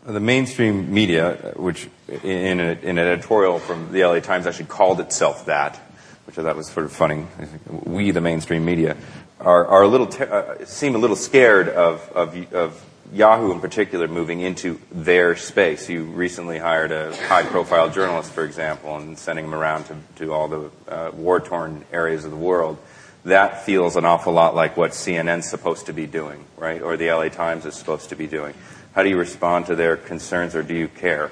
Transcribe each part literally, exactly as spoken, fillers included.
The mainstream media, which in, a, in an editorial from the L A Times actually called itself that, which I thought was sort of funny. We, the mainstream media, are, are a little te- uh, seem a little scared of, of, of Yahoo in particular moving into their space. You recently hired a high-profile journalist, for example, and sending him around to, to all the uh, war-torn areas of the world. That feels an awful lot like what C N N's supposed to be doing, right? Or the L A Times is supposed to be doing. How do you respond to their concerns, or do you care?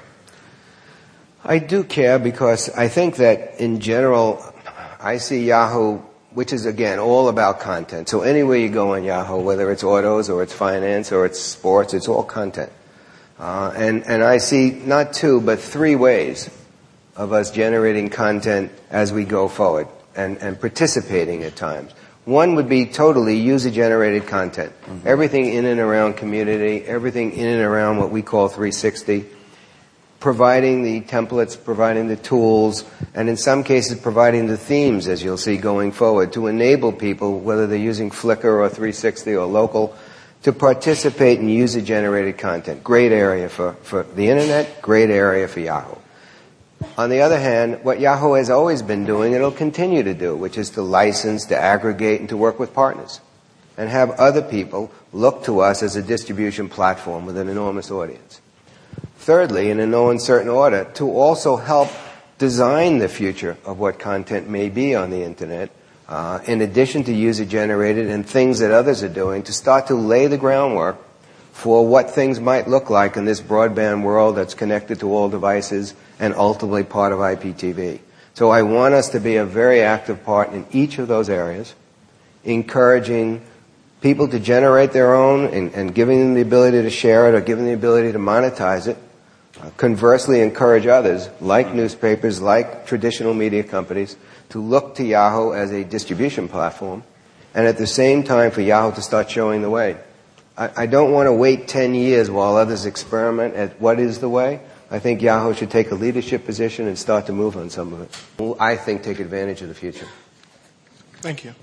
I do care because I think that in general, I see Yahoo, which is, again, all about content. So anywhere you go on Yahoo, whether it's autos or it's finance or it's sports, it's all content. Uh, and, and I see not two, but three ways of us generating content as we go forward and, and participating at times. One would be totally user-generated content. Mm-hmm. Everything in and around community, everything in and around what we call three sixty, providing the templates, providing the tools, and in some cases providing the themes, as you'll see going forward, to enable people, whether they're using Flickr or three sixty or local, to participate in user-generated content. Great area for, for the Internet, great area for Yahoo. On the other hand, what Yahoo has always been doing, and it'll continue to do, which is to license, to aggregate, and to work with partners, and have other people look to us as a distribution platform with an enormous audience. Thirdly, in a no uncertain order, to also help design the future of what content may be on the Internet, uh, in addition to user-generated and things that others are doing, to start to lay the groundwork for what things might look like in this broadband world that's connected to all devices and ultimately part of I P T V. So I want us to be a very active part in each of those areas, encouraging people to generate their own and, and giving them the ability to share it or giving them the ability to monetize it. Uh, conversely, encourage others, like newspapers, like traditional media companies, to look to Yahoo as a distribution platform, and at the same time for Yahoo to start showing the way. I, I don't want to wait ten years while others experiment at what is the way. I think Yahoo should take a leadership position and start to move on some of it. We'll, I think, take advantage of the future. Thank you.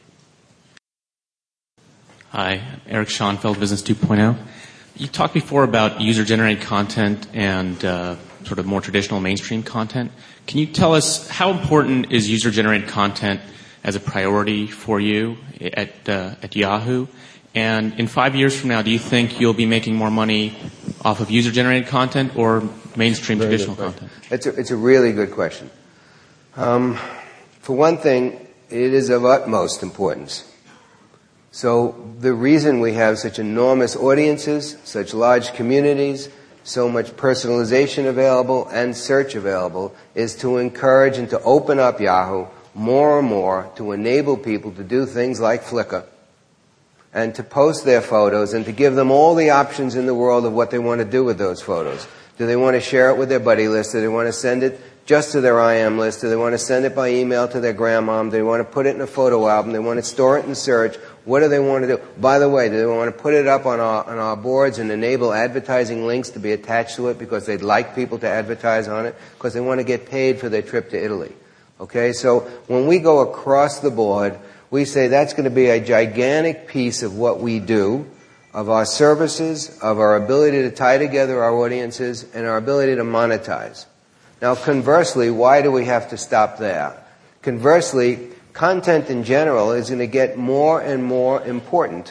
Hi, Eric Schoenfeld, Business two point oh. You talked before about user-generated content and uh, sort of more traditional mainstream content. Can you tell us how important is user-generated content as a priority for you at uh, at Yahoo? And in five years from now, do you think you'll be making more money off of user-generated content or mainstream Very traditional content? It's a, it's a really good question. Um, for one thing, it is of utmost importance. So the reason we have such enormous audiences, such large communities, so much personalization available and search available is to encourage and to open up Yahoo more and more to enable people to do things like Flickr and to post their photos and to give them all the options in the world of what they want to do with those photos. Do they want to share it with their buddy list? Do they want to send it just to their I M list? Do they want to send it by email to their grandmom? Do they want to put it in a photo album? Do they want to store it in search? What do they want to do? By the way, do they want to put it up on our, on our boards and enable advertising links to be attached to it because they'd like people to advertise on it? Because they want to get paid for their trip to Italy. Okay, so when we go across the board, we say that's going to be a gigantic piece of what we do, of our services, of our ability to tie together our audiences, and our ability to monetize. Now, conversely, why do we have to stop there? Conversely, content in general is going to get more and more important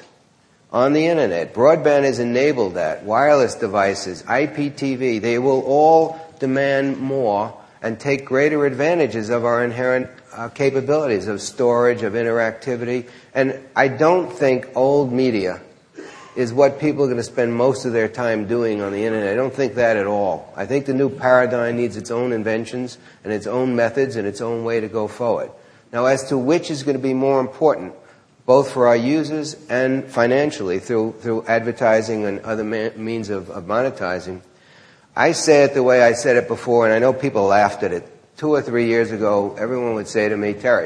on the Internet. Broadband has enabled that. Wireless devices, I P T V, they will all demand more and take greater advantages of our inherent uh, capabilities of storage, of interactivity. And I don't think old media is what people are going to spend most of their time doing on the Internet. I don't think that at all. I think the new paradigm needs its own inventions and its own methods and its own way to go forward. Now, as to which is going to be more important, both for our users and financially through through advertising and other ma- means of, of monetizing, I say it the way I said it before, and I know people laughed at it. Two or three years ago, everyone would say to me, Terry,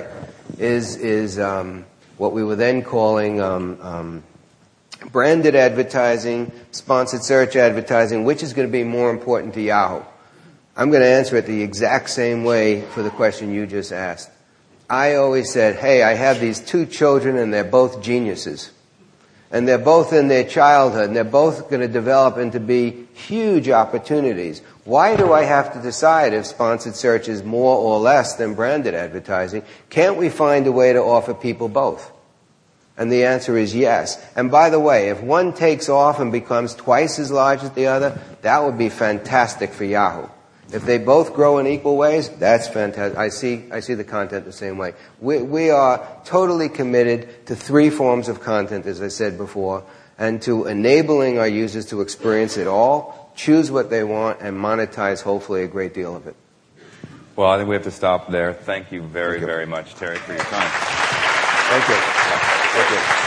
is is um, what we were then calling um, um, branded advertising, sponsored search advertising, which is going to be more important to Yahoo? I'm going to answer it the exact same way for the question you just asked. I always said, hey, I have these two children and they're both geniuses. And they're both in their childhood, and they're both going to develop into be huge opportunities. Why do I have to decide if sponsored search is more or less than branded advertising? Can't we find a way to offer people both? And the answer is yes. And by the way, if one takes off and becomes twice as large as the other, that would be fantastic for Yahoo. If they both grow in equal ways, that's fantastic. I see, I see the content the same way. We, we are totally committed to three forms of content, as I said before, and to enabling our users to experience it all, choose what they want, and monetize, hopefully, a great deal of it. Well, I think we have to stop there. Thank you very, Thank you. very much, Terry, for your time. Thank you. Thank you.